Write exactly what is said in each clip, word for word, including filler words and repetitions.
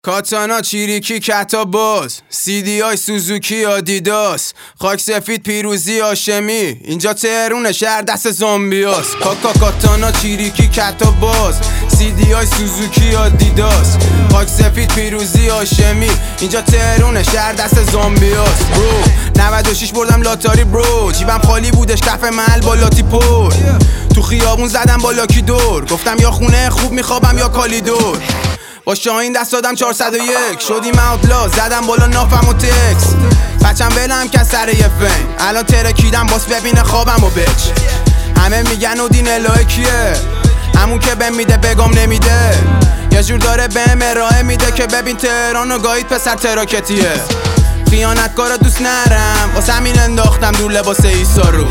کاتانا، چیریکی، کتا باز، سی دی های سوزوکی، آدیداس، خاک سفید، پیروزی، هاشمی. اینجا تهرون، شهر دست زامبیاس. کاکا کاتانا، چیریکی، کتا باز، سی دی های سوزوکی، آدیداس، خاک سفید، پیروزی، هاشمی. اینجا تهرون، شهر دست زامبیاس. برو نود و شش بردم لاتاری برو، جیبم خالی بودش کف محل با لاتی پر. تو خیابون زدم با لاکی دور، گفتم یا خونه خوب میخوابم یا کالیدور. با شاهین دست دادم چهارصد و یک، شدیم اوتلا، زدم بالا نافم و تکس. بچم ولم که سر یه فین، الان ترکیدم باس ببینه خوابم و بچ. همه میگن اودین الهه کیه، همون که بهم میده بگم نمیده. یه جور داره بهم ارائه میده که ببین تهران و گاهید پسر تراکتیه. خیانتکارا دوست نرم، واسه همین انداختم دور لباس ایسا رو.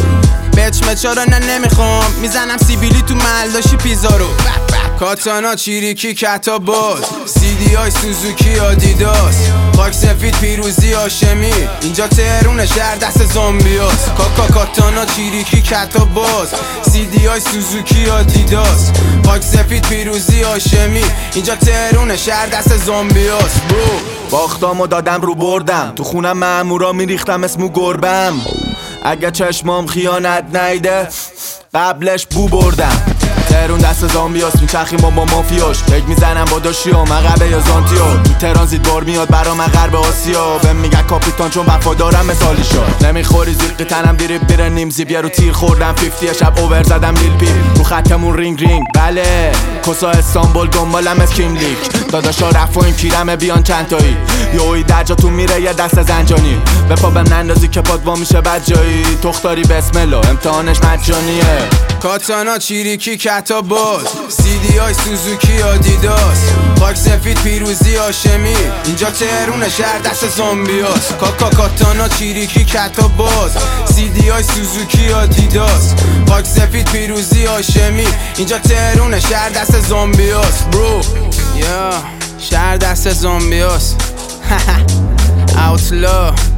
بچ مچارا نه نمیخوام، میزنم سیبیلی تو محل داشی پیزا رو. کاتانا، چیریکی، کتا باز، سی دی های سوزوکی، آدیداس، خاک سفید، پیروزی، هاشمی. اینجا تهرون، شهر دست زامبیاس. کاکا کاتانا، چیریکی، کتا باز، سی دی های سوزوکی، آدیداس، خاک سفید، پیروزی، هاشمی. اینجا تهرون، شهر دست زامبیاس. برو باختامو دادم رو بردم، تو خونم مامورا میریختم اسمو گربم. اگه چشمام خیانت نیده قبلش بو بردم. تهرون دست زامبیاس، میچرخیم با با مافیاش. فکر میزنم با داشیو مغربه یا زانتیو. تو ترانزیت بار میاد برا من غرب آسیا. بهم میگن کاپیتان چون وفادارم مثالی شد. نمیخوری زیقی تنم دیریب بیره نیم زیب. یه رو تیر خوردم فیفتی شب اوور زدم لیل پیپ. رو خطمون رینگ رینگ بله کسا استانبول دنبالم از کیم لیک. داداشا رفایم کیرمه بیان چند تایی. یوی در جا تو میره یه دست زنجانی. به پا بهم نندازی که پاد وا میشه بد جایی. تختاری بسم الله امتحانش مجانیه. کاتانا، چیریکی، کتا باز، سی دی های سوزوکی، آدیداس، خاک سفید، پیروزی، هاشمی. اینجا تهرون، شهر دست زامبیاس. کاکا کاتانا، چیریکی، کتا باز، سی دی های سوزوکی، آدیداس، خاک سفید، پیروزی، هاشمی. اینجا تهرون، شهر دست زامبیاس. برو یا شهر دست زامبیاس. اوتلا